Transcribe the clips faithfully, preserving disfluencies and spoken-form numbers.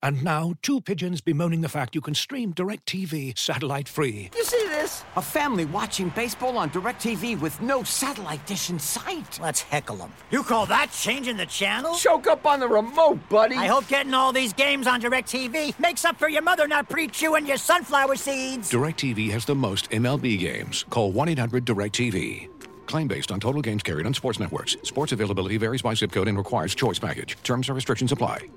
And now, two pigeons bemoaning the fact you can stream DirecTV satellite-free. You see this? A family watching baseball on DirecTV with no satellite dish in sight. Let's heckle them. You call that changing the channel? Choke up on the remote, buddy. I hope getting all these games on DirecTV makes up for your mother not pre-chewing your sunflower seeds. DirecTV has the most M L B games. Call one eight hundred direct T V. Claim based on total games carried on sports networks. Sports availability varies by zip code and requires choice package. Terms and restrictions apply.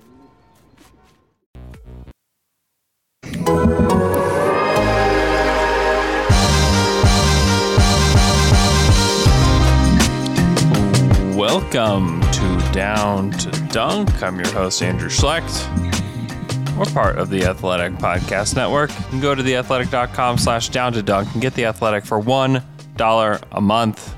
Welcome to Down to Dunk. I'm your host, Andrew Schlecht. We're part of the Athletic Podcast Network. You can go to theathletic.com slash down to dunk and get The Athletic for one dollar a month.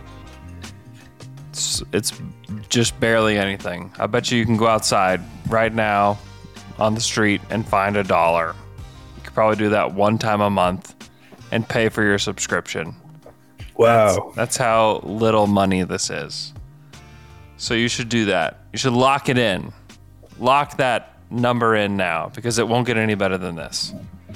It's, it's just barely anything. I bet you you can go outside right now on the street and find a dollar. You could probably do that one time a month and pay for your subscription. Wow. That's, that's how little money this is. So you should do that. You should lock it in. Lock that number in now because it won't get any better than this.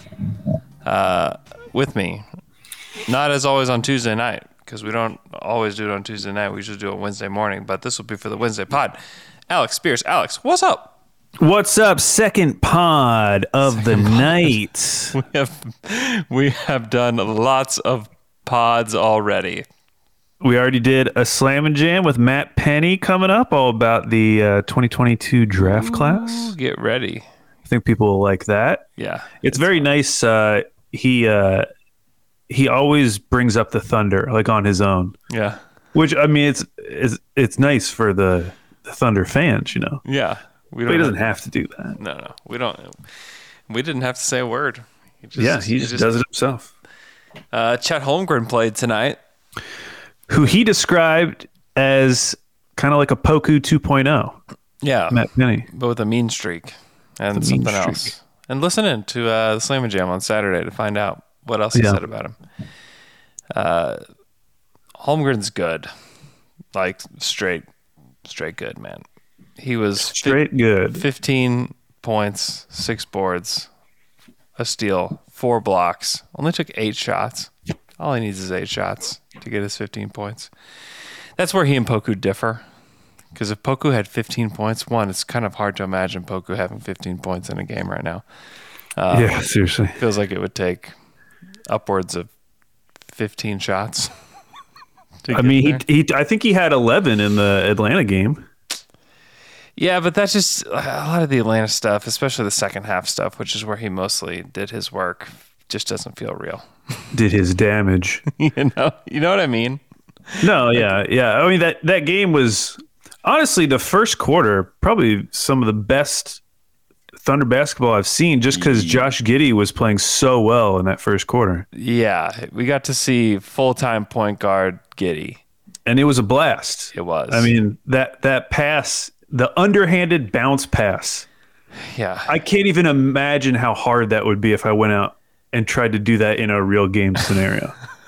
Uh, with me. Not as always on Tuesday night because we don't always do it on Tuesday night. We usually do it Wednesday morning, but this will be for the Wednesday pod. Alex Spears. Alex, what's up? What's up? Second pod of Second the pod. night. We have, we have done lots of pods already. We already did a Slam and Jam with Matt Penny coming up, all about the uh, twenty twenty-two draft Ooh, class. Get ready. I think people will like that. Yeah. It's, it's very fun. nice. Uh, he uh, he always brings up the Thunder, like on his own. Yeah. Which, I mean, it's it's, it's nice for the, the Thunder fans, you know? Yeah. We don't but he doesn't have, have to do that. No, no. We don't. We didn't have to say a word. He just, yeah, he, he just, just does it himself. Uh, Chet Holmgren played tonight. Who he described as kind of like a Poku two point oh. Yeah. Matt Penny. But with a mean streak and the something else. Streak. And listen in to uh, the Slam and Jam on Saturday to find out what else he yeah. said about him. Uh, Holmgren's good. Like, straight, straight good, man. He was straight fi- good. fifteen points, six boards, a steal, four blocks. Only took eight shots. All he needs is eight shots to get his fifteen points. That's where he and Poku differ. Because if Poku had fifteen points, one, it's kind of hard to imagine Poku having fifteen points in a game right now. Um, yeah, seriously. Feels like it would take upwards of fifteen shots. I mean, he, he, I think he had eleven in the Atlanta game. Yeah, but that's just a lot of the Atlanta stuff, especially the second half stuff, which is where he mostly did his work, just doesn't feel real. Did his damage. you know you know what I mean? No, yeah, yeah. I mean, that, that game was, honestly, the first quarter, probably some of the best Thunder basketball I've seen just because Josh Giddey was playing so well in that first quarter. Yeah, we got to see full-time point guard Giddey. And it was a blast. It was. I mean, that, that pass, the underhanded bounce pass. Yeah. I can't even imagine how hard that would be if I went out and tried to do that in a real game scenario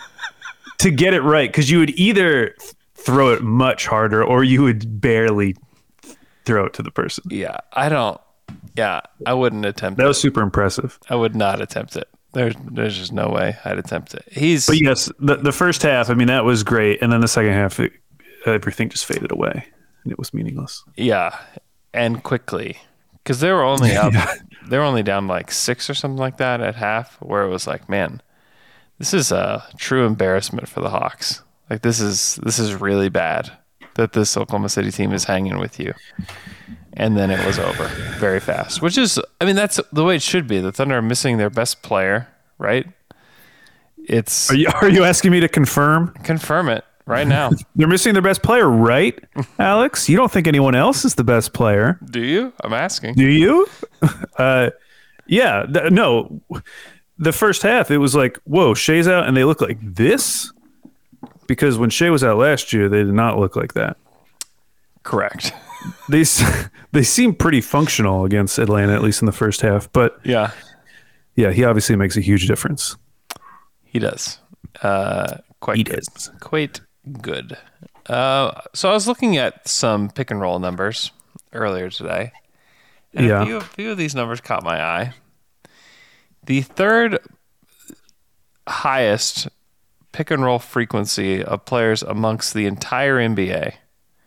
to get it right. Cause you would either throw it much harder or you would barely throw it to the person. Yeah. I don't, yeah, I wouldn't attempt that. That was super impressive. I would not attempt it. There's, there's just no way I'd attempt it. He's, but yes, the, the first half, I mean, that was great. And then the second half, it, everything just faded away and it was meaningless. Yeah. And quickly. Cause they were only up. yeah. They were only down like six or something like that at half, where it was like, man, this is a true embarrassment for the Hawks. Like this is this is really bad that this Oklahoma City team is hanging with you. And then it was over very fast, which is, I mean, that's the way it should be. The Thunder are missing their best player, right? It's Are you are you asking me to confirm? Confirm it right now. They're missing their best player, right, Alex? You don't think anyone else is the best player? Do you? I'm asking. Do you? Uh, yeah. Th- no. The first half, it was like, whoa, Shea's out, and they look like this? Because when Shea was out last year, they did not look like that. Correct. They they seem pretty functional against Atlanta, at least in the first half. But yeah, yeah, he obviously makes a huge difference. He does. Uh, quite he good. does. Quite good. Uh, so I was looking at some pick and roll numbers earlier today, And Yeah. a few, a few of these numbers caught my eye. The third highest pick and roll frequency of players amongst the entire N B A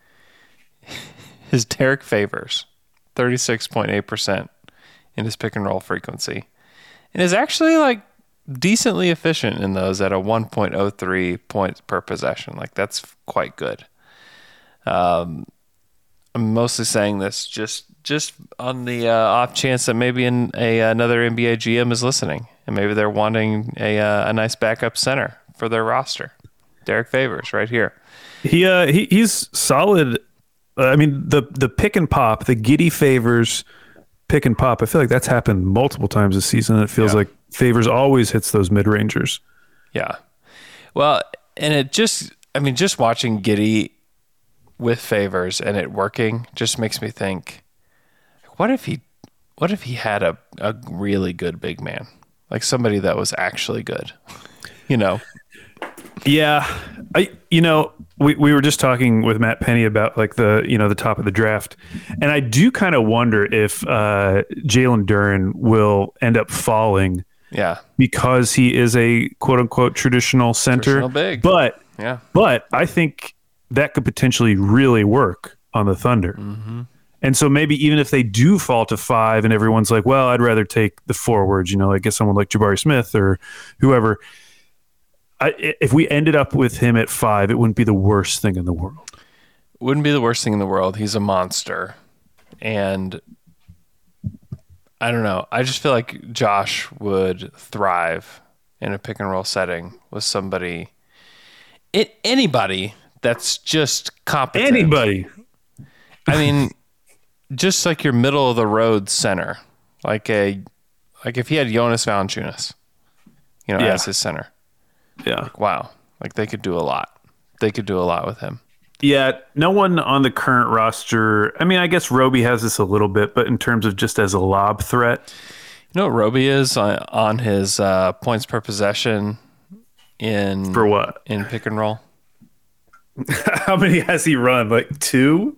is Derek Favors, thirty-six point eight percent in his pick and roll frequency. And is actually like decently efficient in those at a one point oh three points per possession. Like that's quite good. Um, I'm mostly saying this just just on the uh, off chance that maybe in a another N B A G M is listening, and maybe they're wanting a uh, a nice backup center for their roster. Derek Favors, right here. He uh he, he's solid. Uh, I mean the the pick and pop, the Giddy Favors pick and pop. I feel like that's happened multiple times this season. And it feels Yeah. like Favors always hits those mid rangers. Yeah. Well, and it just, I mean, just watching Giddy with Favors and it working just makes me think, what if he, what if he had a, a really good big man, like somebody that was actually good, you know? Yeah, I you know we, we were just talking with Matt Penny about like the you know the top of the draft, and I do kind of wonder if uh, Jalen Duren will end up falling Yeah. because he is a quote unquote traditional center. Traditional big. But Yeah. but I think that could potentially really work on the Thunder. Mm-hmm. And so maybe even if they do fall to five, and everyone's like, well, I'd rather take the forwards, you know, like get someone like Jabari Smith or whoever. I, if we ended up with him at five, it wouldn't be the worst thing in the world. Wouldn't be the worst thing in the world. He's a monster. And I don't know. I just feel like Josh would thrive in a pick and roll setting with somebody, it, anybody that's just competent. Anybody. I mean, just like your middle of the road center, like a, like if he had Jonas Valanciunas, you know, Yeah. as his center. Yeah. Wow. Like they could do a lot. They could do a lot with him. Yeah. No one on the current roster. I mean, I guess Roby has this a little bit, but in terms of just as a lob threat. You know what Roby is on, on his uh, points per possession in For what? in pick and roll? How many has he run? Like two?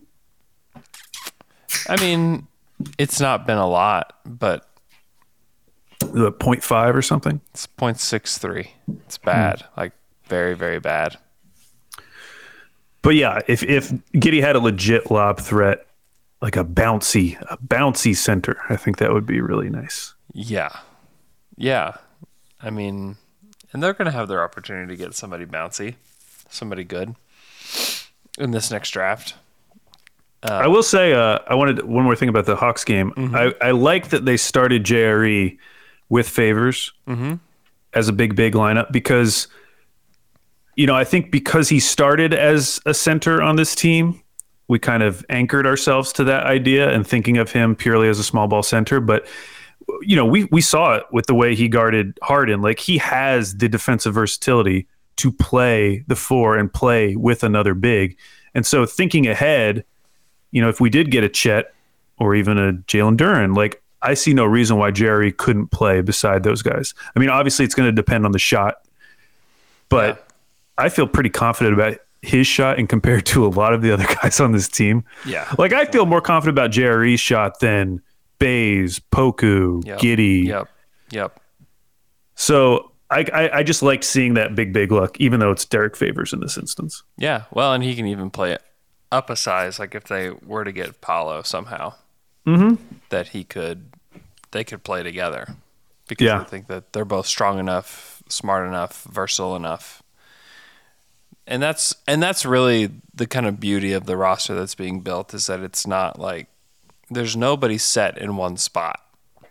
I mean, it's not been a lot, but What, point five or something? it's point six three. It's bad. Like very, very bad. But yeah, if if Giddy had a legit lob threat, like a bouncy, a bouncy center, I think that would be really nice. Yeah. Yeah. I mean, and they're going to have their opportunity to get somebody bouncy, somebody good in this next draft. I will say, uh, I wanted one more thing about the Hawks game. I, I like that they started J R E with Favors as a big, big lineup because, you know, I think because he started as a center on this team, we kind of anchored ourselves to that idea and thinking of him purely as a small ball center. But, you know, we, we saw it with the way he guarded Harden. Like he has the defensive versatility to play the four and play with another big. And so thinking ahead, you know, if we did get a Chet or even a Jalen Duren, like I see no reason why J R E couldn't play beside those guys. I mean, obviously it's going to depend on the shot, but yeah. I feel pretty confident about his shot and compared to a lot of the other guys on this team. Yeah. Like I feel more confident about J R E's shot than Bays, Poku, Yep. Giddy. Yep. Yep. So I, I, I just liked seeing that big, big look, even though it's Derek Favors in this instance. Yeah. Well, and he can even play it up a size, like if they were to get Paolo somehow, Mm-hmm. that he could, they could play together because Yeah. I think that they're both strong enough, smart enough, versatile enough. And that's, and that's really the kind of beauty of the roster that's being built is that it's not like there's nobody set in one spot.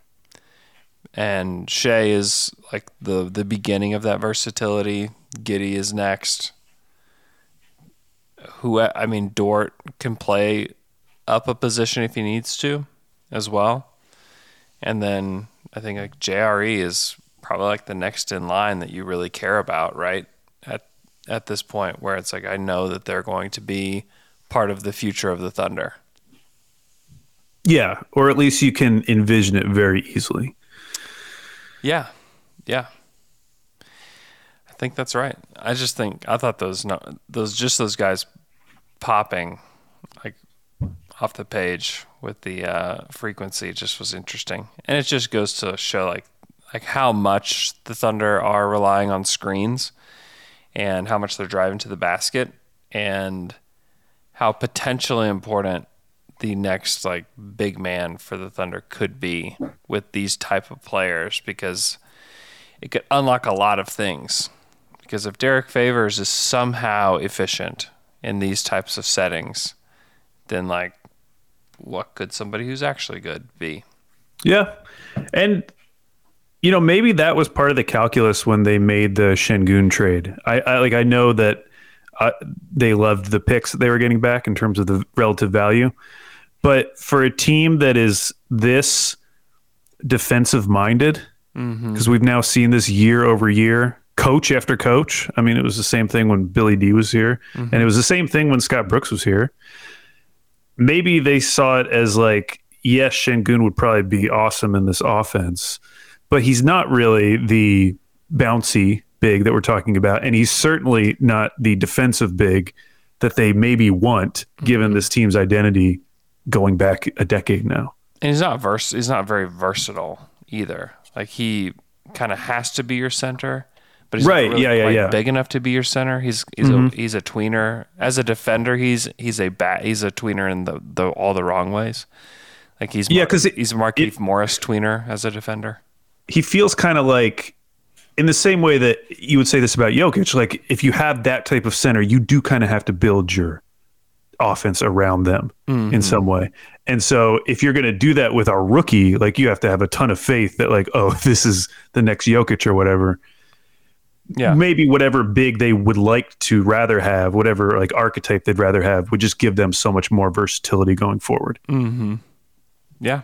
And Shea is like the, the beginning of that versatility. Giddy is next. Who I mean, Dort can play up a position if he needs to, as well. And then I think like J R E is probably like the next in line that you really care about, right? At at this point, where it's like I know that they're going to be part of the future of the Thunder. Yeah, or at least you can envision it very easily. Yeah, yeah. I think that's right. I just think I thought those no, those just those guys popping like off the page with the uh, frequency. It just was interesting. And it just goes to show like like how much the Thunder are relying on screens and how much they're driving to the basket and how potentially important the next like big man for the Thunder could be with these type of players, because it could unlock a lot of things. Because if Derek Favors is somehow efficient in these types of settings, then like what could somebody who's actually good be? Yeah. And you know, maybe that was part of the calculus when they made the Şengün trade. I, I like I know that uh, they loved the picks that they were getting back in terms of the relative value. But for a team that is this defensive minded, because mm-hmm. we've now seen this year over year, coach after coach. I mean, it was the same thing when Billy D was here, mm-hmm. and it was the same thing when Scott Brooks was here. Maybe they saw it as like, yes, Şengün would probably be awesome in this offense, but he's not really the bouncy big that we're talking about, and he's certainly not the defensive big that they maybe want, mm-hmm. given this team's identity going back a decade now. And he's not vers- he's not very versatile either. Like he kind of has to be your center, but he's right. not really yeah, yeah, quite yeah. big enough to be your center. He's he's mm-hmm. a he's a tweener. As a defender, he's he's a bat he's a tweener in the, the all the wrong ways. Like he's yeah, because he's a Markieff Morris tweener as a defender. He feels kind of like, in the same way that you would say this about Jokic, like if you have that type of center, you do kind of have to build your offense around them mm-hmm. in some way. And so if you're going to do that with a rookie, like you have to have a ton of faith that like, oh, this is the next Jokic or whatever. Yeah. Maybe whatever big they would like to rather have, whatever like archetype they'd rather have, would just give them so much more versatility going forward. Mm-hmm. Yeah.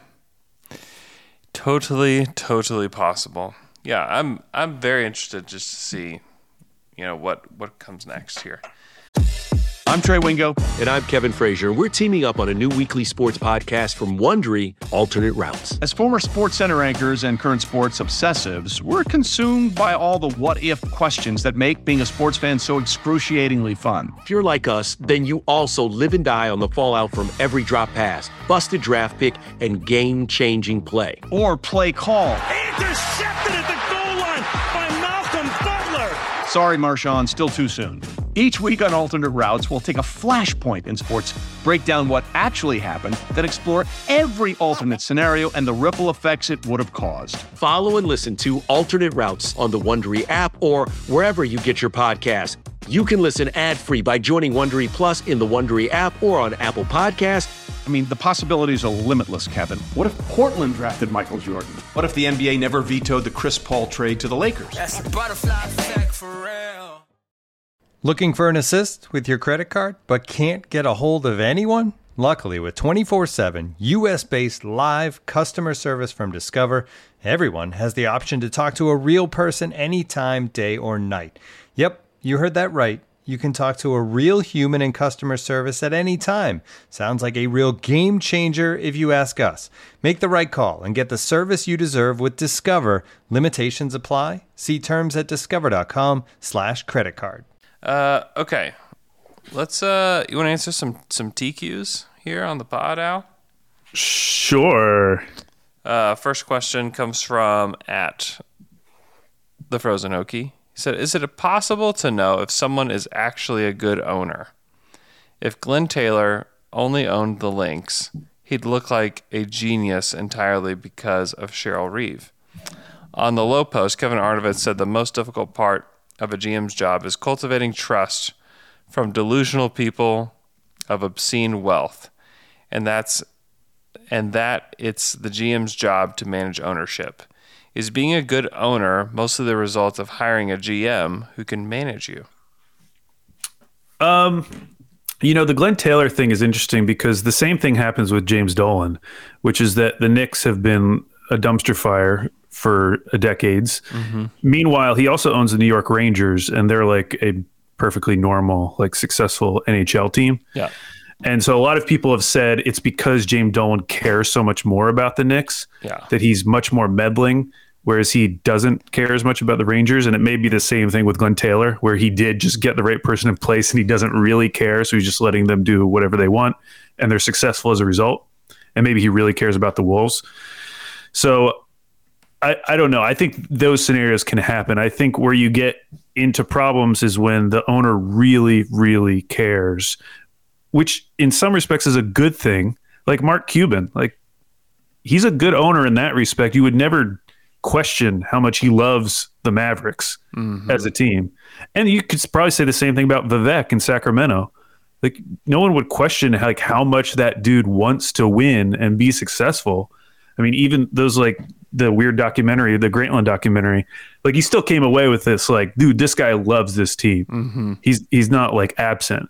Totally, totally possible. Yeah, I'm I'm very interested just to see, you know, what, what comes next here. I'm Trey Wingo. And I'm Kevin Frazier. We're teaming up on a new weekly sports podcast from Wondery, Alternate Routes. As former Sports Center anchors and current sports obsessives, we're consumed by all the what-if questions that make being a sports fan so excruciatingly fun. If you're like us, then you also live and die on the fallout from every drop pass, busted draft pick, and game-changing play. Or play call. Intercepted at the goal line by Malcolm Butler. Sorry, Marshawn, still too soon. Each week on Alternate Routes, we'll take a flashpoint in sports, break down what actually happened, then explore every alternate scenario and the ripple effects it would have caused. Follow and listen to Alternate Routes on the Wondery app or wherever you get your podcasts. You can listen ad-free by joining Wondery Plus in the Wondery app or on Apple Podcasts. I mean, the possibilities are limitless, Kevin. What if Portland drafted Michael Jordan? What if the N B A never vetoed the Chris Paul trade to the Lakers? That's a butterfly effect for real. Looking for an assist with your credit card, but can't get a hold of anyone? Luckily, with twenty-four seven U S-based live customer service from Discover, everyone has the option to talk to a real person anytime, day or night. Yep, you heard that right. You can talk to a real human in customer service at any time. Sounds like a real game changer if you ask us. Make the right call and get the service you deserve with Discover. Limitations apply. See terms at discover.com slash credit card. Uh, okay. Let's, uh, you want to answer some, some T Qs here on the pod, Al? Sure. Uh, first question comes from at the Frozen Okie. He said, is it possible to know if someone is actually a good owner? If Glenn Taylor only owned the Lynx, he'd look like a genius entirely because of Cheryl Reeve. On the low post, Kevin Arnovitz said the most difficult part of a G M's job is cultivating trust from delusional people of obscene wealth, and that's and that it's the G M's job to manage ownership. Is being a good owner mostly the result of hiring a G M who can manage you? Um, you know, the Glenn Taylor thing is interesting because the same thing happens with James Dolan, which is that the Knicks have been a dumpster fire for decades. Mm-hmm. Meanwhile, he also owns the New York Rangers, and they're like a perfectly normal, like successful N H L team. Yeah. And so a lot of people have said it's because James Dolan cares so much more about the Knicks yeah. that he's much more meddling whereas he doesn't care as much about the Rangers. And it may be the same thing with Glenn Taylor, where he did just get the right person in place and he doesn't really care. So he's just letting them do whatever they want and they're successful as a result. And maybe he really cares about the Wolves. So I, I don't know. I think those scenarios can happen. I think where you get into problems is when the owner really, really cares, which in some respects is a good thing. Like Mark Cuban, like he's a good owner in that respect. You would never question how much he loves the Mavericks mm-hmm. as a team. And you could probably say the same thing about Vivek in Sacramento. Like no one would question like how much that dude wants to win and be successful. I mean, even those like the weird documentary, the Grantland documentary, like he still came away with this like, dude, this guy loves this team. Mm-hmm. He's he's not like absent.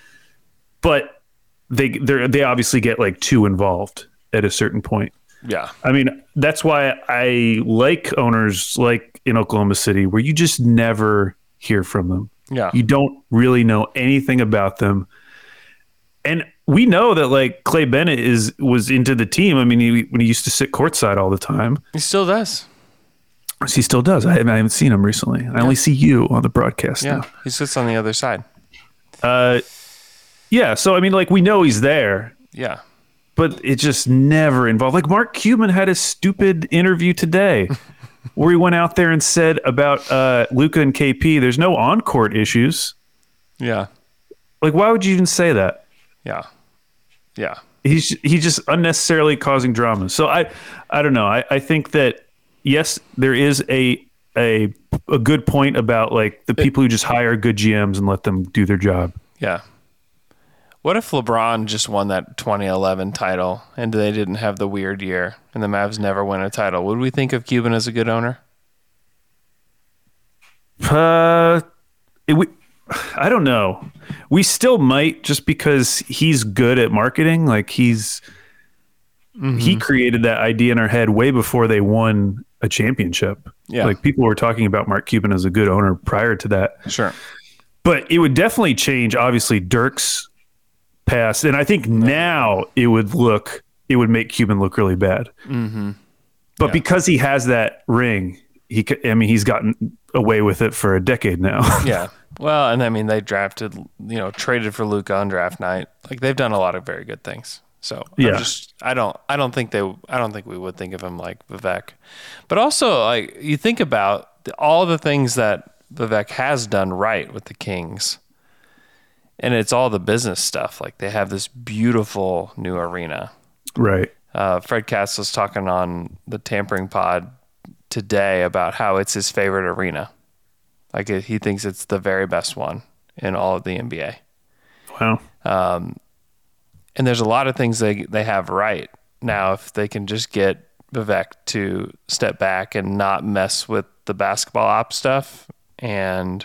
But they they they obviously get like too involved at a certain point. Yeah. I mean, that's why I like owners like in Oklahoma City where you just never hear from them. Yeah. You don't really know anything about them. And we know that like Clay Bennett is was into the team. I mean, he, when he used to sit courtside all the time. He still does. He still does. I haven't, I haven't seen him recently. I yeah. only see you on the broadcast yeah. now. He sits on the other side. Uh, yeah. So, I mean, like we know he's there. Yeah. But it just never involved. Like Mark Cuban had a stupid interview today where he went out there and said about uh, Luka and K P, there's no on-court issues. Yeah. Like, why would you even say that? Yeah. Yeah. He's he's just unnecessarily causing drama. So I I don't know. I, I think that, yes, there is a, a a good point about like the people who just hire good G Ms and let them do their job. Yeah. What if LeBron just won that twenty eleven title and they didn't have the weird year and the Mavs never win a title? Would we think of Cuban as a good owner? Uh, it, we, I don't know. We still might just because he's good at marketing. Like he's mm-hmm. he created that idea in our head way before they won a championship. Yeah. Like people were talking about Mark Cuban as a good owner prior to that. Sure. But it would definitely change, obviously, Dirk's past. And I think now it would look, it would make Cuban look really bad. Mm-hmm. But yeah. because he has that ring, he, I mean, he's gotten away with it for a decade now. Yeah. Well, and I mean, they drafted, you know, traded for Luka on draft night. Like they've done a lot of very good things. So yeah. I'm just, I don't, I don't think they, I don't think we would think of him like Vivek. But also, like you think about the, all the things that Vivek has done right with the Kings. And it's all the business stuff. Like they have this beautiful new arena. Right. Uh, Fred Katz was talking on the Tampering Pod today about how it's his favorite arena. Like he thinks it's the very best one in all of the N B A. Wow. Um, and there's a lot of things they they have right. Now, if they can just get Vivek to step back and not mess with the basketball op stuff and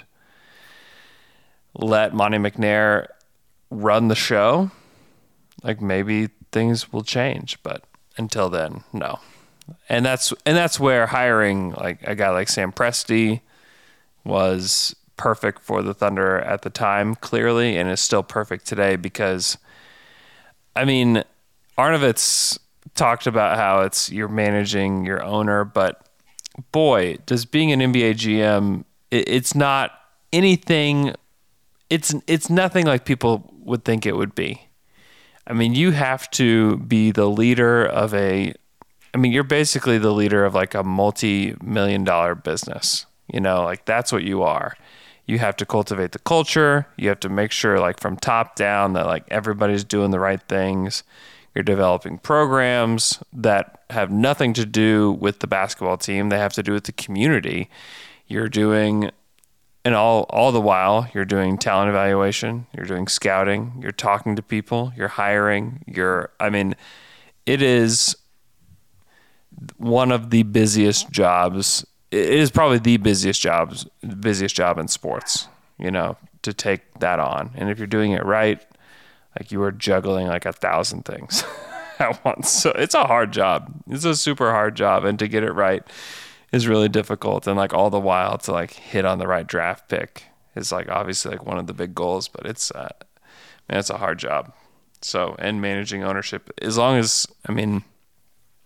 let Monty McNair run the show, like maybe things will change. But until then, no. And that's and that's where hiring like a guy like Sam Presti was perfect for the Thunder at the time, clearly, and is still perfect today because, I mean, Arnovitz talked about how it's you're managing your owner, but boy, does being an N B A G M, it, it's not anything. It's it's nothing like people would think it would be. I mean, you have to be the leader of a. I mean, you're basically the leader of like a multi-million dollar business. You know, like that's what you are. You have to cultivate the culture. You have to make sure like from top down that like everybody's doing the right things. You're developing programs that have nothing to do with the basketball team. They have to do with the community. You're doing, and all, all the while you're doing talent evaluation. You're doing scouting. You're talking to people. You're hiring. You're, I mean, it is one of the busiest jobs. It is probably the busiest jobs, busiest job in sports, you know, to take that on. And if you're doing it right, like you are juggling like a thousand things at once. So it's a hard job. It's a super hard job. And to get it right is really difficult. And like all the while to like hit on the right draft pick is like obviously like one of the big goals, but it's, uh, man, it's a hard job. So, and managing ownership, as long as, I mean,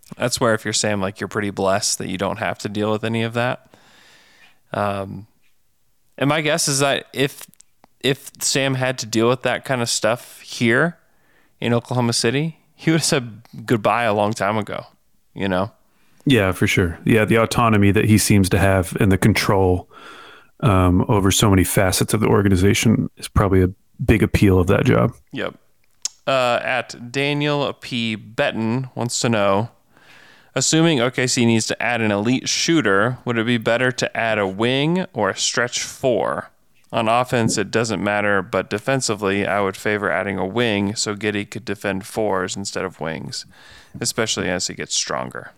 That's where if you're Sam, like you're pretty blessed that you don't have to deal with any of that. Um, and my guess is that if if Sam had to deal with that kind of stuff here in Oklahoma City, he would have said goodbye a long time ago, you know? Yeah, for sure. Yeah, the autonomy that he seems to have and the control um, over so many facets of the organization is probably a big appeal of that job. Yep. Uh, at Daniel P. Betton wants to know, assuming O K C needs to add an elite shooter, would it be better to add a wing or a stretch four? On offense, it doesn't matter, but defensively, I would favor adding a wing so Giddey could defend fours instead of wings, especially as he gets stronger.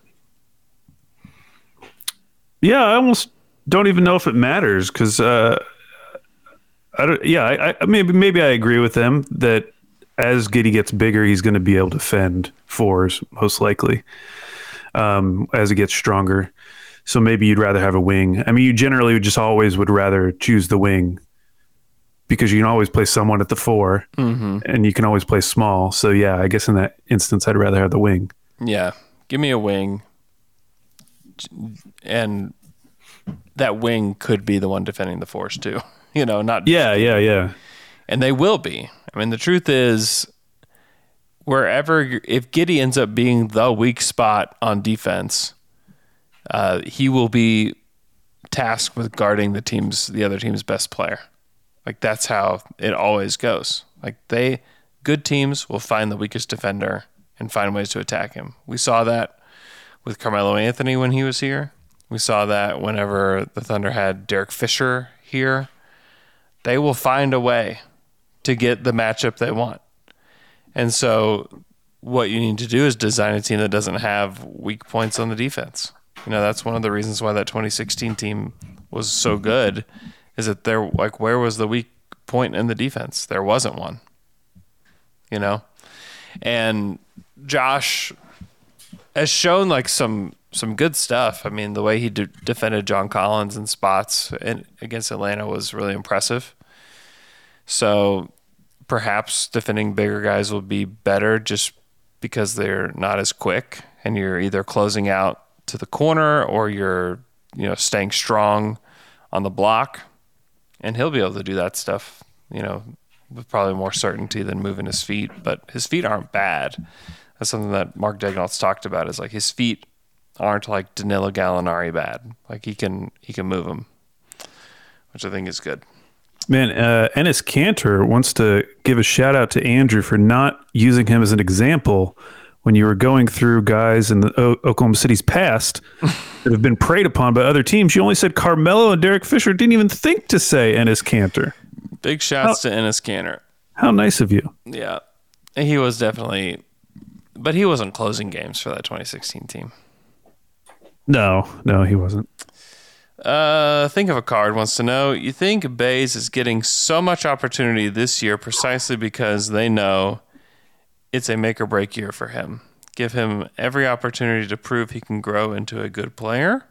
Yeah, I almost don't even know if it matters because, uh, I don't. Yeah, I, I maybe maybe I agree with them that as Giddey gets bigger, he's going to be able to defend fours most likely um, as he gets stronger. So maybe you'd rather have a wing. I mean, you generally just always would rather choose the wing because you can always play someone at the four mm-hmm. and you can always play small. So yeah, I guess in that instance, I'd rather have the wing. Yeah. Give me a wing. And that wing could be the one defending the fours too. You know, not. Yeah, yeah, yeah. And they will be. I mean, the truth is wherever, if Giddey ends up being the weak spot on defense, Uh, he will be tasked with guarding the team's, the other team's best player. Like that's how it always goes. Like they, good teams will find the weakest defender and find ways to attack him. We saw that with Carmelo Anthony when he was here. We saw that whenever the Thunder had Derek Fisher here. They will find a way to get the matchup they want. And so what you need to do is design a team that doesn't have weak points on the defense. You know, that's one of the reasons why that twenty sixteen team was so good, is that there, like, where was the weak point in the defense? There wasn't one, you know? And Josh has shown, like, some some good stuff. I mean, the way he de- defended John Collins in spots in, against Atlanta was really impressive. So perhaps defending bigger guys will be better just because they're not as quick, and you're either closing out to the corner or you're, you know, staying strong on the block, and he'll be able to do that stuff, you know, with probably more certainty than moving his feet, but his feet aren't bad. That's something that Mark Daigneault's talked about, is like his feet aren't like Danilo Gallinari bad. Like he can, he can move them, which I think is good. Man, uh, Enes Kanter wants to give a shout out to Andrew for not using him as an example when you were going through guys in the o- Oklahoma City's past that have been preyed upon by other teams. You only said Carmelo and Derek Fisher. Didn't even think to say Enes Kanter. Big shouts how, to Enes Kanter. How nice of you. Yeah. He was definitely, but he wasn't closing games for that twenty sixteen team. No, no, he wasn't. Uh, think of a card wants to know, you think Bays is getting so much opportunity this year precisely because they know it's a make or break year for him? Give him every opportunity to prove he can grow into a good player?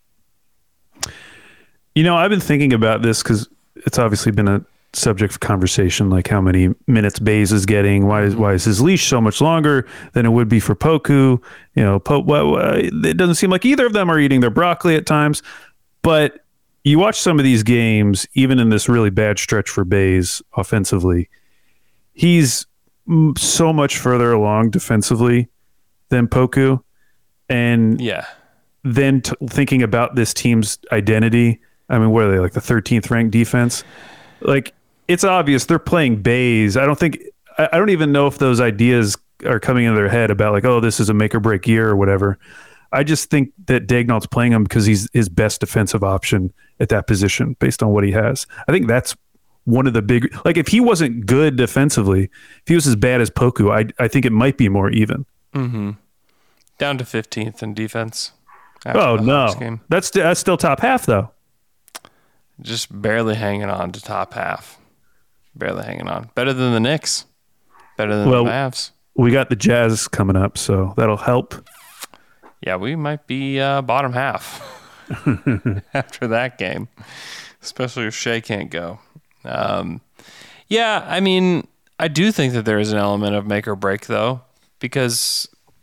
You know, I've been thinking about this because it's obviously been a subject of conversation, like how many minutes Bays is getting. Why is why is his leash so much longer than it would be for Poku? You know, po- well, it doesn't seem like either of them are eating their broccoli at times. But you watch some of these games, even in this really bad stretch for Bays offensively, he's so much further along defensively than Poku. And yeah, then t- thinking about this team's identity, I mean, what are they, like the thirteenth ranked defense? Like, it's obvious they're playing Bays. I don't think, I, I don't even know if those ideas are coming into their head about like, oh, this is a make or break year or whatever. I just think that Daigneault's playing him because he's his best defensive option at that position based on what he has. I think that's one of the big, like if he wasn't good defensively, if he was as bad as Poku, I I think it might be more even. Mm-hmm. Down to fifteenth in defense. Oh no, game. that's that's still top half though. Just barely hanging on to top half. Barely hanging on. Better than the Knicks. Better than well, the Mavs. We got the Jazz coming up, so that'll help. Yeah, we might be uh, bottom half after that game, especially if Shea can't go. Um, yeah, I mean, I do think that there is an element of make or break, though, because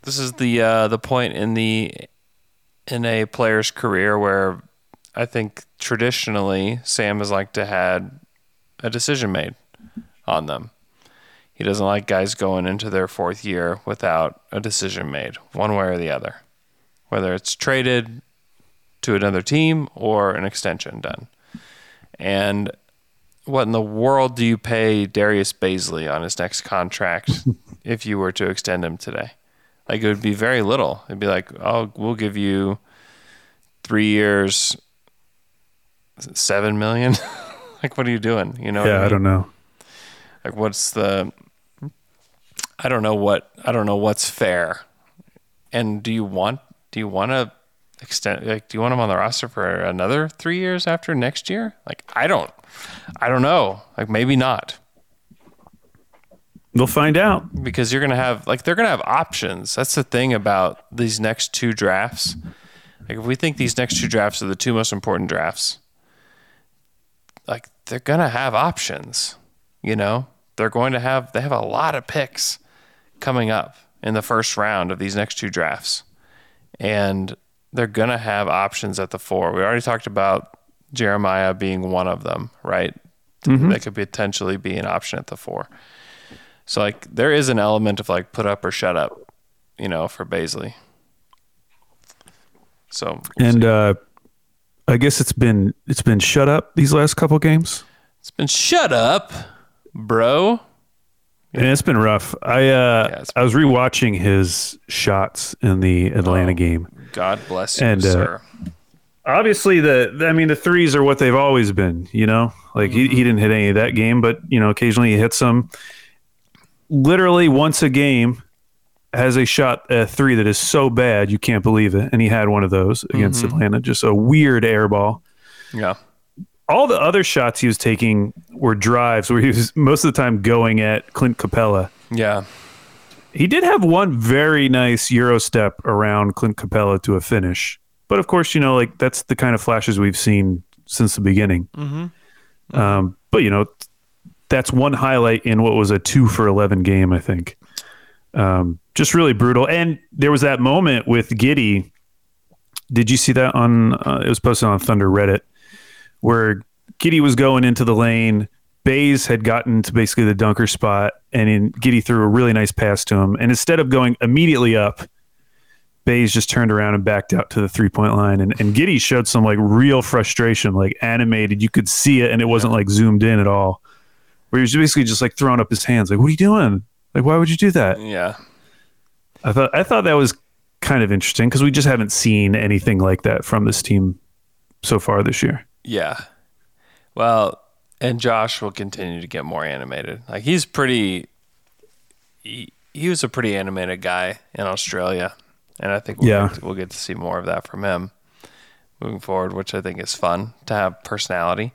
This is the uh, the point in the in a player's career where I think traditionally Sam has liked to had a decision made on them. He doesn't like guys going into their fourth year without a decision made, one way or the other, whether it's traded to another team or an extension done. And what in the world do you pay Darius Bazley on his next contract if you were to extend him today? Like, it would be very little. It'd be like, oh, we'll give you three years, seven million. Like, what are you doing? You know? Yeah, what I, mean? I don't know. Like, what's the? I don't know what I don't know what's fair. And do you want do you want to extend? Like, do you want him on the roster for another three years after next year? Like, I don't, I don't know. Like, maybe not. We'll find out. Because you're gonna have like they're gonna have options. That's the thing about these next two drafts. Like, if we think these next two drafts are the two most important drafts, like, they're gonna have options. You know, they're going to have they have a lot of picks coming up in the first round of these next two drafts, and they're gonna have options at the four. We already talked about Jeremiah being one of them, right? Mm-hmm. That could potentially be an option at the four. So, like, there is an element of, like, put up or shut up, you know, for Bazley. So, we'll and uh, I guess it's been it's been shut up these last couple games. It's been shut up, bro. Yeah. And it's been rough. I uh, yeah, I was rewatching his shots in the Atlanta oh, game. God bless you, and, sir. Uh, obviously, the I mean, the threes are what they've always been. You know, like mm-hmm. he he didn't hit any of that game, but you know, occasionally he hits some. Literally once a game has a shot, a three that is so bad you can't believe it. And he had one of those against mm-hmm. Atlanta, just a weird air ball. Yeah. All the other shots he was taking were drives where he was most of the time going at Clint Capella. Yeah. He did have one very nice Euro step around Clint Capella to a finish. But of course, you know, like that's the kind of flashes we've seen since the beginning. Mm-hmm. Mm-hmm. Um, but, you know, that's one highlight in what was a two for eleven game, I think. Um, just really brutal. And there was that moment with Giddey. Did you see that on, uh, it was posted on Thunder Reddit, where Giddey was going into the lane. Baze had gotten to basically the dunker spot, and in, Giddey threw a really nice pass to him. And instead of going immediately up, Baze just turned around and backed out to the three-point line. And, and Giddey showed some like real frustration, like animated. You could see it, and it wasn't like zoomed in at all. Where he was basically just like throwing up his hands, like, "What are you doing? Like, why would you do that?" Yeah, I thought I thought that was kind of interesting because we just haven't seen anything like that from this team so far this year. Yeah, well, and Josh will continue to get more animated. Like he's pretty, he, he was a pretty animated guy in Australia, and I think we'll, yeah. get to, we'll get to see more of that from him moving forward, which I think is fun to have personality.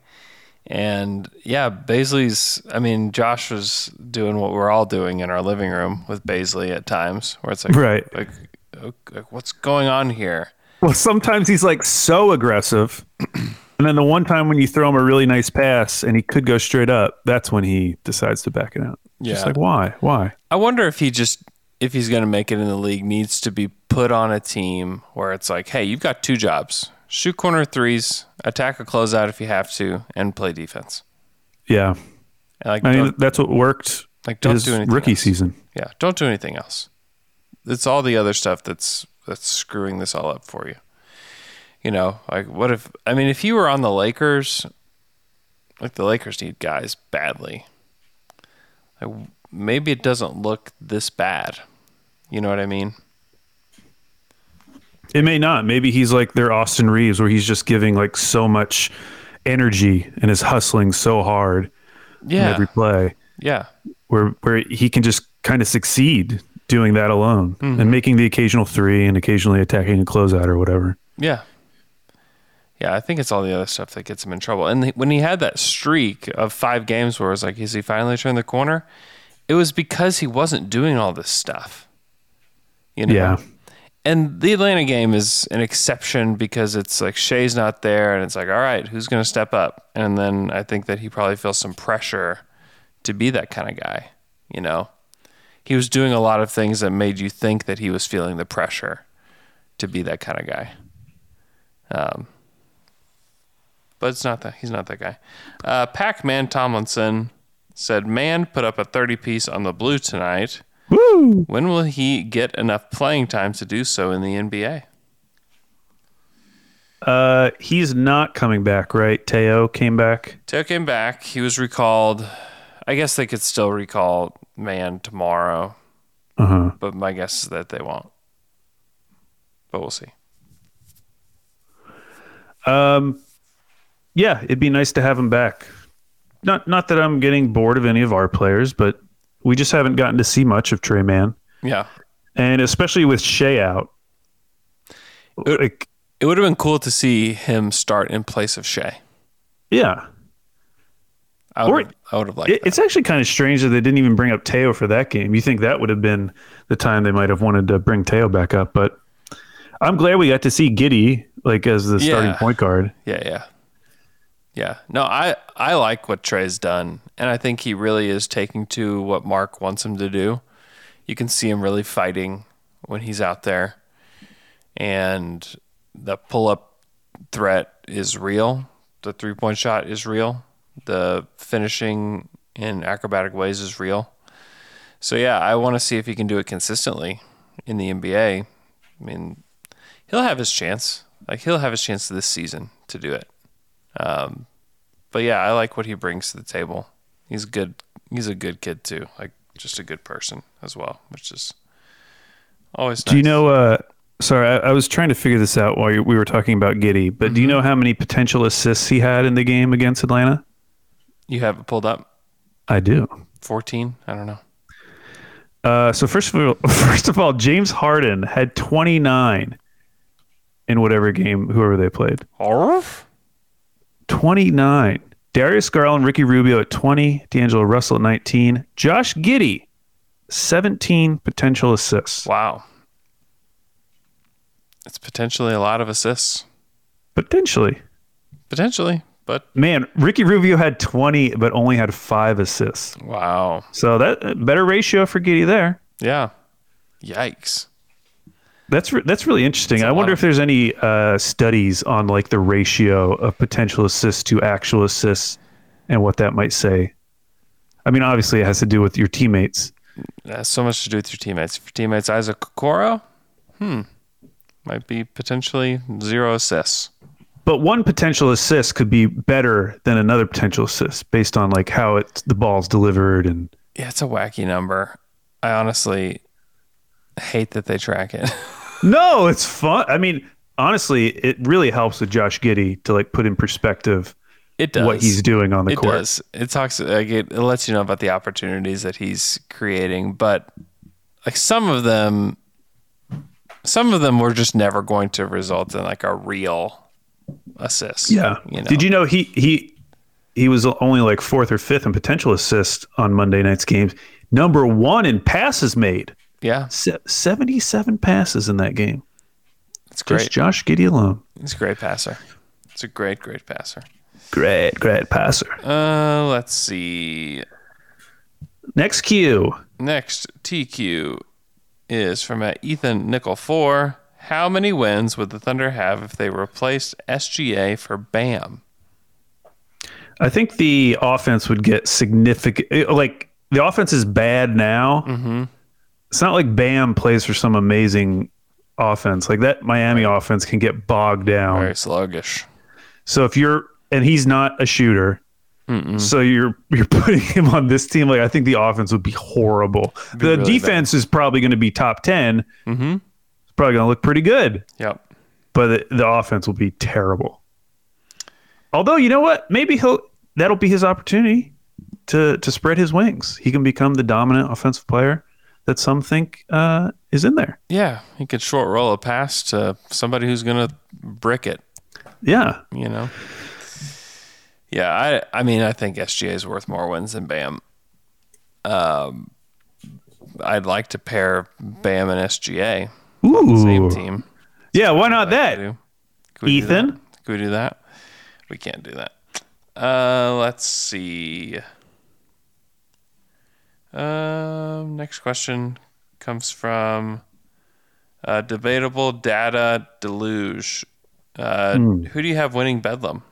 And yeah, Bazley's, I mean, Josh was doing what we're all doing in our living room with Bazley at times, where it's like, right. like, like what's going on here? Well, sometimes he's like so aggressive. And then the one time when you throw him a really nice pass and he could go straight up, that's when he decides to back it out. Yeah. Just like, why? Why? I wonder if he just, if he's going to make it in the league, needs to be put on a team where it's like, hey, you've got two jobs. Shoot corner threes, attack a closeout if you have to, and play defense. Yeah. And like, I mean, that's what worked like, don't his do anything rookie else. season. Yeah, don't do anything else. It's all the other stuff that's that's screwing this all up for you. You know, like what if, I mean, if you were on the Lakers, like the Lakers need guys badly. Like maybe it doesn't look this bad. You know what I mean? It may not. Maybe he's like their Austin Reeves, where he's just giving like so much energy and is hustling so hard yeah. in every play. Yeah. Where where he can just kind of succeed doing that alone mm-hmm. and making the occasional three and occasionally attacking a closeout or whatever. Yeah. Yeah, I think it's all the other stuff that gets him in trouble. And the, when he had that streak of five games where it was like, is he finally turned the corner? It was because he wasn't doing all this stuff. You know? Yeah. And the Atlanta game is an exception because it's like Shea's not there and it's like, all right, who's going to step up? And then I think that he probably feels some pressure to be that kind of guy, you know? he was doing a lot of things that made you think that he was feeling the pressure to be that kind of guy. Um, but it's not that. He's not that guy. Uh, Pac-Man Tomlinson said, "Man put up a thirty piece on the Blue tonight. Woo! When will he get enough playing time to do so in the N B A?" Uh, he's not coming back, right? Teo came back. Teo came back. He was recalled. I guess they could still recall Man tomorrow. Uh-huh. But my guess is that they won't. But we'll see. Um, yeah, it'd be nice to have him back. Not not that I'm getting bored of any of our players, but we just haven't gotten to see much of Trey Mann. Yeah. And especially with Shea out. It, like, it would have been cool to see him start in place of Shea. Yeah. I would, or, I would have liked it, that. It's actually kind of strange that they didn't even bring up Teo for that game. You think that would have been the time they might have wanted to bring Teo back up, but I'm glad we got to see Giddey like as the yeah. starting point guard. Yeah, yeah. Yeah. No, I, I like what Trey's done, and I think he really is taking to what Mark wants him to do. You can see him really fighting when he's out there, and the pull-up threat is real. The three-point shot is real. The finishing in acrobatic ways is real. So, yeah, I want to see if he can do it consistently in the N B A. I mean, he'll have his chance. Like, he'll have his chance this season to do it. Um, but, yeah, I like what he brings to the table. He's good. He's a good kid, too. Like, just a good person as well, which is always nice. Do you know... Uh, sorry, I, I was trying to figure this out while you, we were talking about Giddey, but mm-hmm. do you know how many potential assists he had in the game against Atlanta? You have it pulled up? I do. fourteen? I don't know. Uh, so first of all, first of all, James Harden had twenty-nine in whatever game, whoever they played. Arf? twenty-nine. Darius Garland, Ricky Rubio at twenty, D'Angelo Russell at nineteen, Josh Giddey, seventeen potential assists. Wow. It's potentially a lot of assists. Potentially. Potentially. But man, Ricky Rubio had twenty, but only had five assists. Wow. So that better ratio for Giddey there. Yeah. Yikes. That's re- that's really interesting. I wonder of- if there's any uh, studies on like the ratio of potential assists to actual assists and what that might say. I mean, obviously it has to do with your teammates. It has so much to do with your teammates. If your teammate's Isaac Okoro, hmm, might be potentially zero assists. But one potential assist could be better than another potential assist based on like how it's the ball's delivered and yeah, it's a wacky number. I honestly hate that they track it. No, it's fun. I mean, honestly, it really helps with Josh Giddey to like put in perspective it does. what he's doing on the it court. It does. It talks like it, it lets you know about the opportunities that he's creating, but like some of them some of them were just never going to result in like a real assist. Yeah. You know? Did you know he he he was only like fourth or fifth in potential assist on Monday night's games? Number one in passes made. Yeah. Se- seventy-seven passes in that game. It's great. Just Josh Giddey alone. He's a great passer. It's a great, great passer. Great, great passer. Uh, let's see. Next Q. Next T Q is from uh, Ethan Nickel four. How many wins would the Thunder have if they replaced S G A for Bam? I think the offense would get significant. Like, the offense is bad now. Mm-hmm. It's not like Bam plays for some amazing offense. Like, that Miami right. offense can get bogged down. Very sluggish. So if you're, and he's not a shooter, Mm-mm. so you're you're putting him on this team. Like, I think the offense would be horrible. Be the really defense bad. is probably going to be top ten. Mm-hmm. It's probably going to look pretty good. Yep. But the, the offense will be terrible. Although, you know what? Maybe he'll that'll be his opportunity to to spread his wings. He can become the dominant offensive player that some think uh, is in there. Yeah, he could short roll a pass to somebody who's going to brick it. Yeah. You know? Yeah, I I mean, I think S G A is worth more wins than Bam. Um, I'd like to pair Bam and S G A Ooh. on the same team. Yeah, why not that? Can we Ethan? do that? Can we do that? We can't do that. Uh, let's see. Um, next question comes from uh, Debatable Data Deluge. Uh, Hmm. Who do you have winning Bedlam?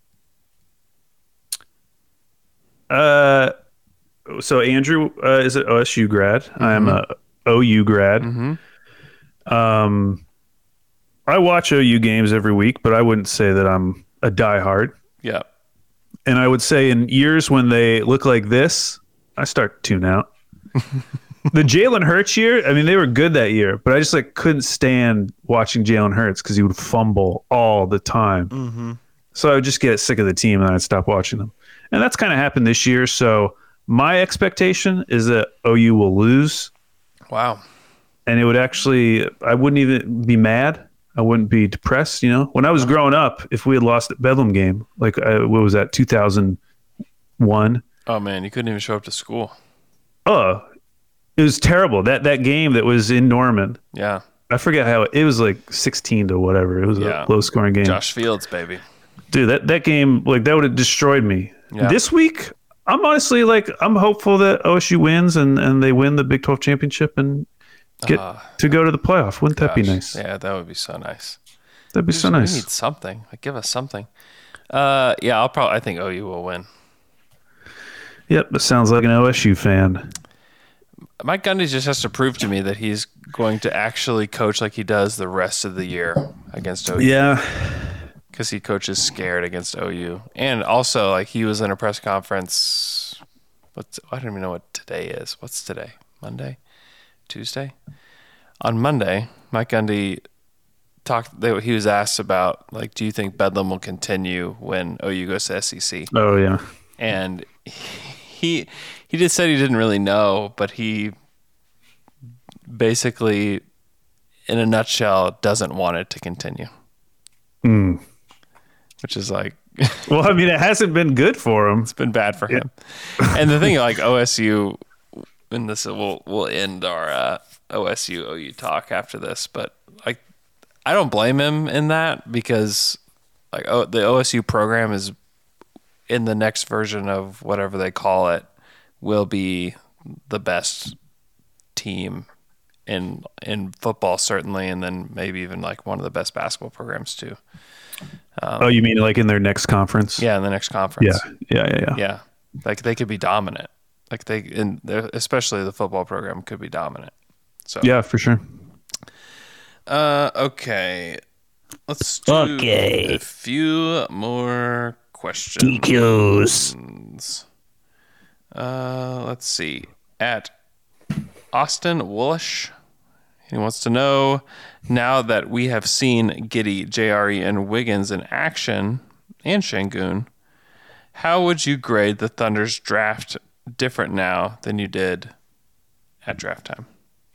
Uh, so Andrew uh, is an O S U grad. Mm-hmm. I'm a O U grad. Mm-hmm. Um, I watch O U games every week, but I wouldn't say that I'm a diehard. Yeah. And I would say in years when they look like this, I start to tune out. The Jalen Hurts year, I mean, they were good that year, but I just like couldn't stand watching Jalen Hurts because he would fumble all the time. Mm-hmm. So I would just get sick of the team and I'd stop watching them. And that's kind of happened this year. So my expectation is that O U will lose. Wow. And it would actually, I wouldn't even be mad. I wouldn't be depressed. You know, when I was growing up, if we had lost the Bedlam game, like uh, what was that, two thousand one? Oh man, you couldn't even show up to school. Oh, it was terrible. That that game that was in Norman. Yeah. I forget how it was, like sixteen to whatever. It was Yeah. a low scoring game. Josh Fields, baby. Dude, that, that game, like that would have destroyed me. Yeah. This week, I'm honestly like, I'm hopeful that O S U wins and, and they win the Big twelve championship and get Uh, to go to the playoff. Wouldn't that be Gosh, nice? Yeah, that would be so nice. That'd be We so just- nice. We need something. Like, give us something. Uh, yeah, I'll probably. I think O U will win. Yep, that sounds like an O S U fan. Mike Gundy just has to prove to me that he's going to actually coach like he does the rest of the year against O U. Yeah. Because he coaches scared against O U. And also, like, he was in a press conference. What's, I don't even know what today is. What's today? Monday? Tuesday? On Monday, Mike Gundy talked. They, he was asked about, like, do you think Bedlam will continue when O U goes to S E C? Oh, yeah. And he he just said he didn't really know, but he basically, in a nutshell, doesn't want it to continue. Mm. Which is like, well, I mean, it hasn't been good for him. It's been bad for him. And the thing, like O S U, and this we'll we'll end our uh, O S U O U talk after this, but like, I don't blame him in that because like oh, the O S U program is in the next version of whatever they call it will be the best team in in football certainly, and then maybe even like one of the best basketball programs too. Um, oh, you mean like in their next conference? Yeah, in the next conference. Yeah, yeah, yeah, yeah. Yeah, like they could be dominant. Like they, in especially the football program, could be dominant. So yeah, for sure. Uh, okay, let's do Okay. a few more questions. D Qs. Uh, let's see. At Austin Woolish, he wants to know, now that we have seen Giddey, J R E, and Wiggins in action, and Şengün, how would you grade the Thunder's draft different now than you did at draft time?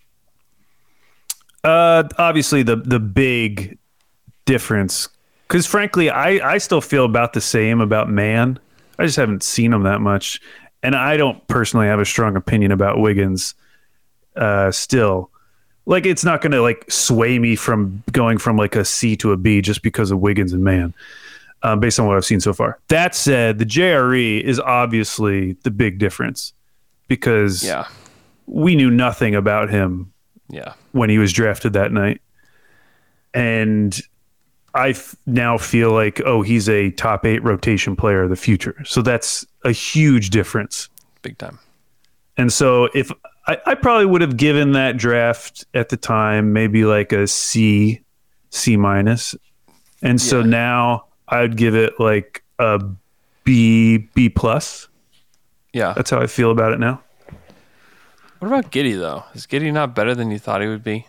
Uh, obviously the the big difference, because frankly, I I still feel about the same about Man. I just haven't seen him that much, and I don't personally have a strong opinion about Wiggins. Uh, still, like it's not going to like sway me from going from like a C to a B just because of Wiggins and Man, um, based on what I've seen so far. That said, the J R E is obviously the big difference because Yeah. we knew nothing about him Yeah. when he was drafted that night. And I f- now feel like, oh, he's a top eight rotation player of the future. So that's a huge difference. Big time. And so if I, I probably would have given that draft at the time, maybe like a C, C minus. And so Yeah. now I'd give it like a B, B plus. Yeah. That's how I feel about it now. What about Giddey, though? Is Giddey not better than you thought he would be?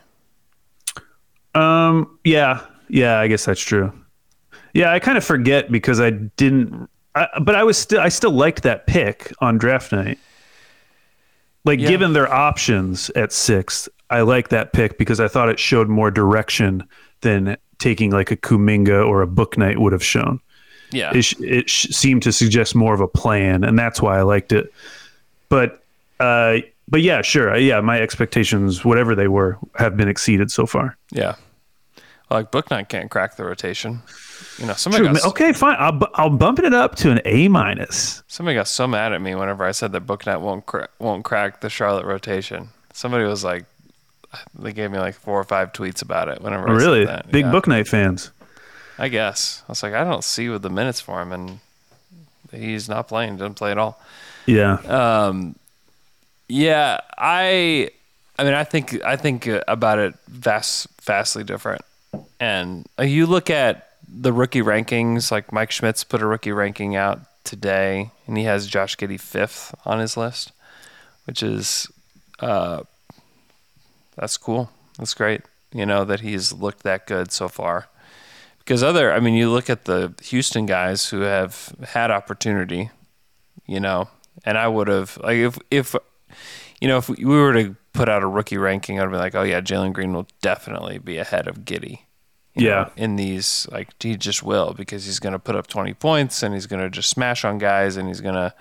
Um, yeah, yeah, I guess that's true. Yeah, I kind of forget because I didn't, I, but I was still, I still liked that pick on draft night. Like, Yeah. given their options at sixth, I like that pick because I thought it showed more direction than taking like a Kuminga or a Book Knight would have shown. Yeah. It, sh- it sh- seemed to suggest more of a plan, and that's why I liked it. But, uh, but yeah, sure, yeah, my expectations, whatever they were, have been exceeded so far. Yeah. Well, like Book Knight can't crack the rotation. You know, somebody True. got, Okay, fine. I'll, bu- I'll bump it up to an A minus. somebody got so mad at me whenever I said that Booknet won't cra- won't crack the Charlotte rotation. Somebody was like, they gave me like four or five tweets about it whenever I Really? said that. Big Yeah. Book Night fans. I guess. I was like, I don't see with the minutes for him, and he's not playing. Doesn't play at all. Yeah. Um, yeah, I, I mean, I think I think about it vast, vastly different. And you look at the rookie rankings, like Mike Schmitz put a rookie ranking out today, and he has Josh Giddey fifth on his list, which is, uh, that's cool. That's great. You know, that he's looked that good so far. Because other, I mean, you look at the Houston guys who have had opportunity, you know, and I would have, like, if, if, you know, if we were to put out a rookie ranking, I'd be like, oh, yeah, Jalen Green will definitely be ahead of Giddey. You yeah. know, in these, like, he just will, because he's going to put up twenty points and he's going to just smash on guys and he's going to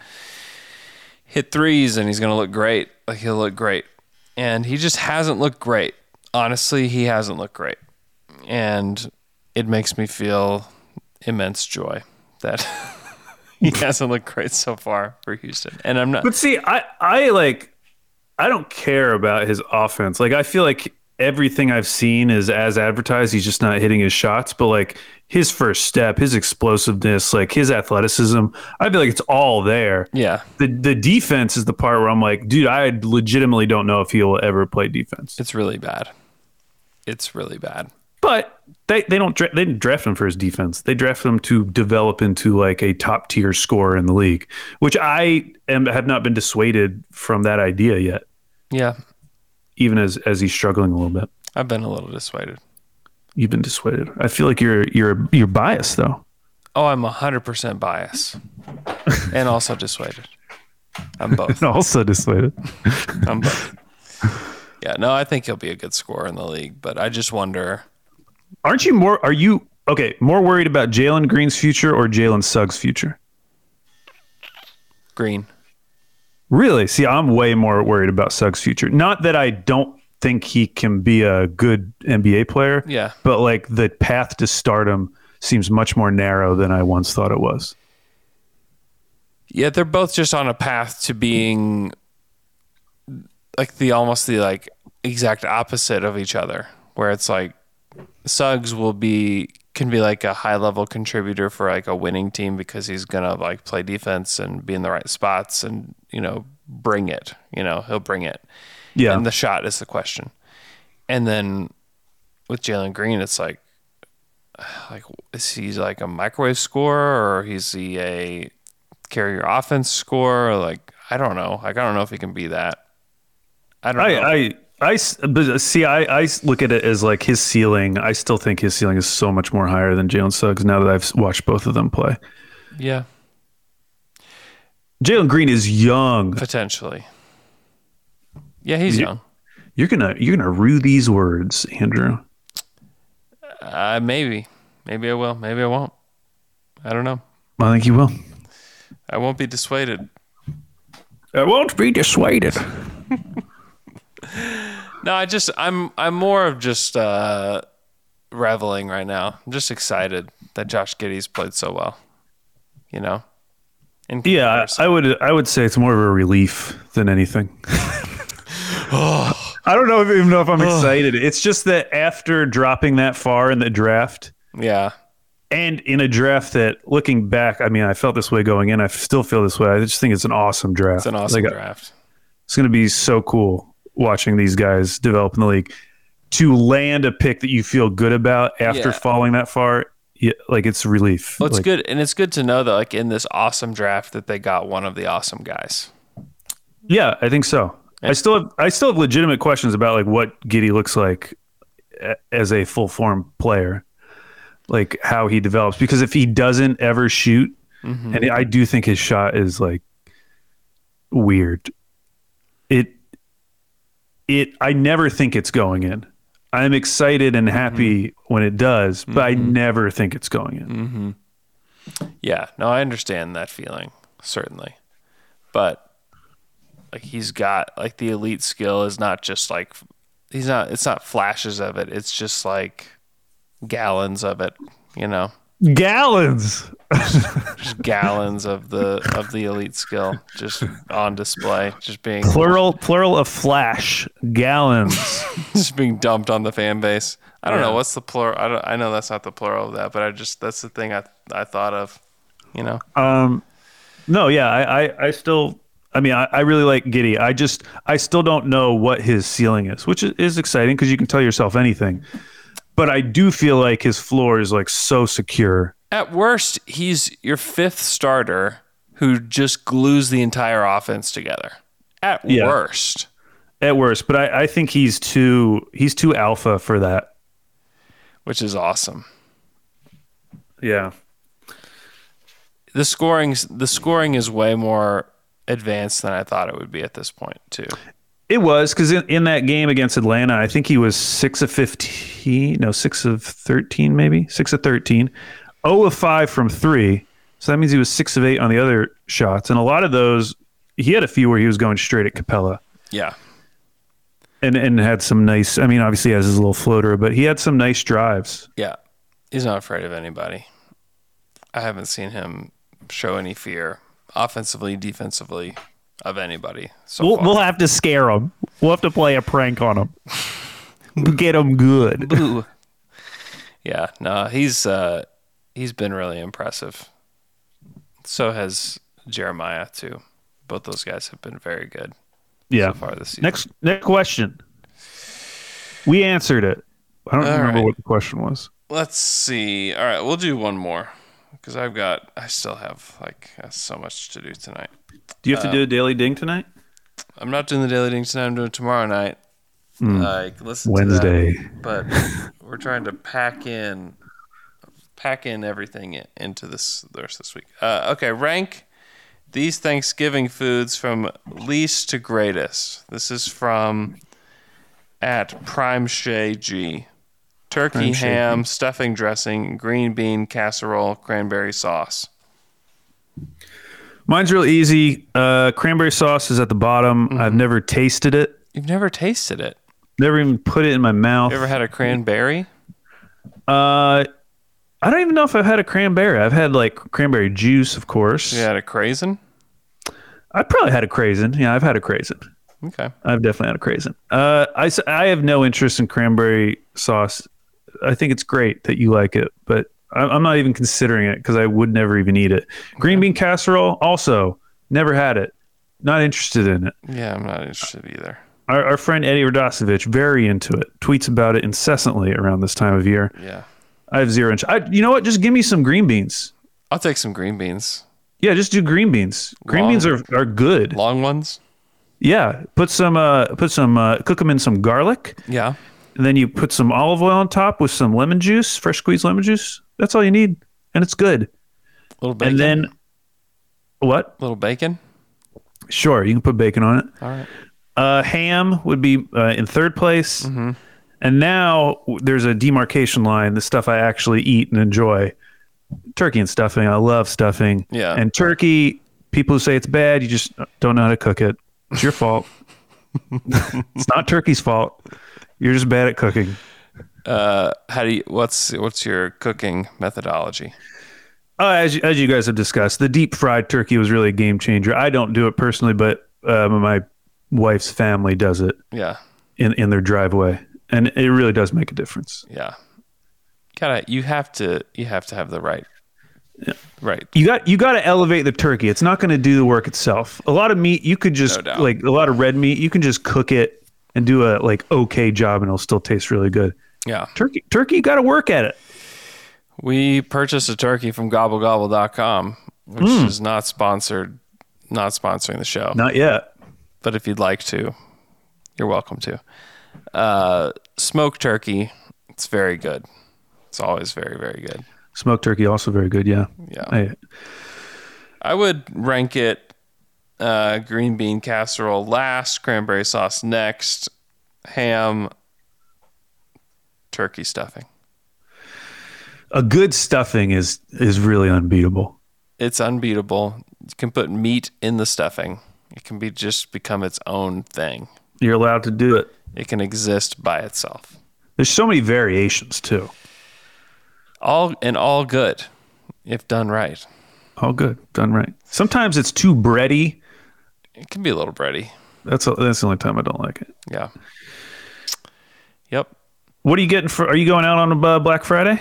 hit threes and he's going to look great. Like, he'll look great. And he just hasn't looked great. Honestly, he hasn't looked great. And it makes me feel immense joy that he hasn't looked great so far for Houston. And I'm not. But see, I, I like, I don't care about his offense. Like, I feel like everything I've seen is as advertised. He's just not hitting his shots. But like his first step, his explosiveness, like his athleticism, I feel like it's all there. Yeah. The the defense is the part where I'm like, dude, I legitimately don't know if he will ever play defense. It's really bad. It's really bad. But they, they don't dra- they didn't draft him for his defense. They drafted him to develop into like a top tier scorer in the league, which I am have not been dissuaded from that idea yet. Yeah. Even as as he's struggling a little bit. I've been a little dissuaded. You've been dissuaded. I feel like you're you're you're biased though. Oh, I'm one hundred percent biased. And also dissuaded. I'm both. And also dissuaded. I'm both. Yeah, no, I think he'll be a good scorer in the league, but I just wonder. Aren't you more, are you, okay, more worried about Jalen Green's future or Jalen Suggs' future? Green. Really? See, I'm way more worried about Suggs' future. Not that I don't think he can be a good N B A player. Yeah. But like the path to stardom seems much more narrow than I once thought it was. Yeah, they're both just on a path to being like the almost the like exact opposite of each other, where it's like Suggs will be can be like a high level contributor for like a winning team because he's gonna like play defense and be in the right spots and, you know, bring it. You know, he'll bring it. Yeah. And the shot is the question. And then with Jalen Green, it's like like is he like a microwave scorer or is he a carry your offense scorer? Like I don't know. Like I don't know if he can be that. I don't I, know. I, I, but see, I, I look at it as like his ceiling. I still think his ceiling is so much more higher than Jalen Suggs now that I've watched both of them play. Yeah. Jalen Green is young. Potentially. Yeah, he's you, young. You're gonna you're gonna rue these words, Andrew. Uh, maybe. Maybe I will. Maybe I won't. I don't know. I think you will. I won't be dissuaded. I won't be dissuaded. No, I just I'm I'm more of just uh, reveling right now. I'm just excited that Josh Giddey's played so well. You know. In yeah, I, I would I would say it's more of a relief than anything. oh. I don't know if, even know if I'm excited. It's just that after dropping that far in the draft, yeah, and in a draft that, looking back, I mean, I felt this way going in. I still feel this way. I just think it's an awesome draft. It's an awesome like, draft. It's going to be so cool watching these guys develop in the league. To land a pick that you feel good about after Yeah. falling that far, yeah, like it's relief. Well, it's like, good, and it's good to know that, like in this awesome draft, that they got one of the awesome guys. Yeah, I think so. I still have I still have legitimate questions about like what Giddey looks like a- as a full form player, like how he develops. Because if he doesn't ever shoot, Mm-hmm. and I do think his shot is like weird. It it I never think it's going in. I'm excited and happy mm-hmm. when it does, but mm-hmm. I never think it's going in. Mm-hmm. Yeah, no, I understand that feeling certainly, but. Like he's got like the elite skill is not just like he's not it's not flashes of it. It's just like gallons of it, you know. Gallons. Just gallons of the of the elite skill just on display, just being plural plural of flash. Gallons. Just being dumped on the fan base. I don't Yeah. know what's the plural. I don't, I know that's not the plural of that, but I just that's the thing I I thought of. You know. Um, no, yeah, I, I, I still, I mean, I, I really like Giddey. I just, I still don't know what his ceiling is, which is, is exciting because you can tell yourself anything. But I do feel like his floor is like so secure. At worst, he's your fifth starter who just glues the entire offense together. At Yeah. worst. At worst, but I, I think he's too, he's too alpha for that. Which is awesome. Yeah. The scoring, the scoring is way more advanced than I thought it would be at this point, too. It was because in, in that game against Atlanta, I think he was six of fifteen, no, six of thirteen, maybe six of thirteen, zero of five from three. So that means he was six of eight on the other shots, and a lot of those, he had a few where he was going straight at Capella. Yeah, and and had some nice. I mean, obviously he has his little floater, but he had some nice drives. Yeah, he's not afraid of anybody. I haven't seen him show any fear, offensively, defensively, of anybody. So we'll, far. we'll have to scare him. We'll have to play a prank on him. Get him good. Boo. Yeah, no, he's uh, he's been really impressive. So has Jeremiah too. Both those guys have been very good. Yeah. So far this season. Next next question. We answered it. I don't All remember right. what the question was. Let's see. All right, we'll do one more because I've got. I still have like uh, so much to do tonight. Do you have to Uh, do a daily ding tonight? I'm not doing the Daily Ding tonight. I'm doing it tomorrow night. Mm. Like listen Wednesday. to that. But we're trying to pack in, pack in everything in, into this the rest of this week. Uh, okay, rank these Thanksgiving foods from least to greatest. This is from at Prime Shay G. Turkey, Prime Shay ham, G. stuffing dressing, green bean casserole, cranberry sauce. Mine's real easy. Uh, cranberry sauce is at the bottom. Mm-hmm. I've never tasted it. You've never tasted it. Never even put it in my mouth. You ever had a cranberry? Uh, I don't even know if I've had a cranberry. I've had like cranberry juice, of course. You had a craisin? I probably had a craisin. Yeah, I've had a craisin. Okay. I've definitely had a craisin. Uh, I, s- I have no interest in cranberry sauce. I think it's great that you like it, but I- I'm not even considering it because I would never even eat it. Green bean casserole, also never had it. Not interested in it. Yeah, I'm not interested either. Our, our friend Eddie Radosevich, very into it, tweets about it incessantly around this time of year. Yeah. I have zero interest. I, you know what? Just give me some green beans. I'll take some green beans. Yeah, just do green beans. Green Long- beans are, are good. Long ones? Yeah, put some uh, put some uh, cook them in some garlic. Yeah. And then you put some olive oil on top with some lemon juice, fresh squeezed lemon juice. That's all you need, and it's good. Little bacon. And then what? Little bacon. Sure, you can put bacon on it. All right. Uh, ham would be uh, in third place. Mm-hmm. And now w- there's a demarcation line. The stuff I actually eat and enjoy: turkey and stuffing. I love stuffing. Yeah. And turkey. People who say it's bad, you just don't know how to cook it. It's your fault. It's not turkey's fault. You're just bad at cooking. Uh, how do you? What's what's your cooking methodology? Uh, as, you- as you guys have discussed, the deep fried turkey was really a game changer. I don't do it personally, but um, my wife's family does it Yeah. in, in their driveway, and it really does make a difference. Yeah. Gotta. You have to. You have to have the right. Right. You got you got to elevate the turkey. It's not going to do the work itself. A lot of meat, you could just No doubt. like a lot of red meat, you can just cook it and do a like okay job, and it'll still taste really good. Yeah. Turkey, turkey, you got to work at it. We purchased a turkey from gobble gobble dot com, which Mm. is not sponsored, not sponsoring the show. Not yet. But if you'd like to, you're welcome to. Uh, smoked turkey, it's very good. It's always very, very good. Smoked turkey also very good. Yeah. Yeah. Hey, I would rank it uh, green bean casserole last, cranberry sauce next, ham, turkey stuffing. a good stuffing is is really unbeatable. It's unbeatable. You can put meat in the stuffing. It can be just become its own thing. You're allowed to do it. It can exist by itself. There's so many variations too. All and all good, if done right. All good, done right. Sometimes it's too bready. It can be a little bready. That's a, that's the only time I don't like it. Yeah. Yep. What are you getting for? Are you going out on uh, Black Friday?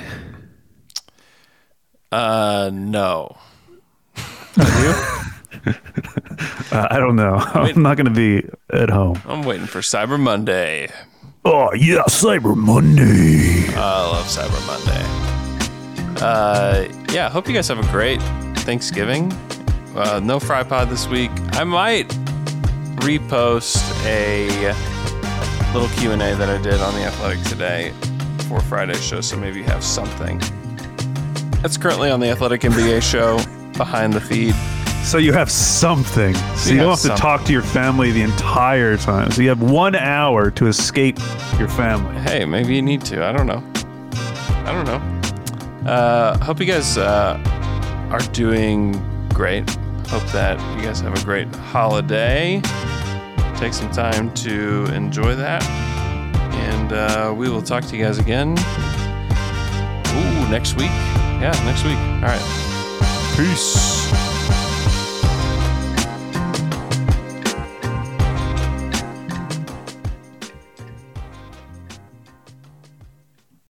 Uh, no. Are you? uh, I don't know. I'm, I'm not going to be at home. I'm waiting for Cyber Monday. Oh yeah, Cyber Monday. Uh, I love Cyber Monday. Uh, yeah. Hope you guys have a great Thanksgiving. Uh, no Fry Pod this week. I might repost a little Q and A that I did on The Athletic today for Friday's show, so maybe you have something. That's currently on The Athletic N B A show behind the feed. So you have something. So We you have don't have something. to talk to your family the entire time. So you have one hour to escape your family. Hey, maybe you need to. I don't know. I don't know. Uh, hope you guys uh, are doing great. Hope that you guys have a great holiday. Take some time to enjoy that. And uh, we will talk to you guys again. Ooh, next week. Yeah, next week. All right. Peace.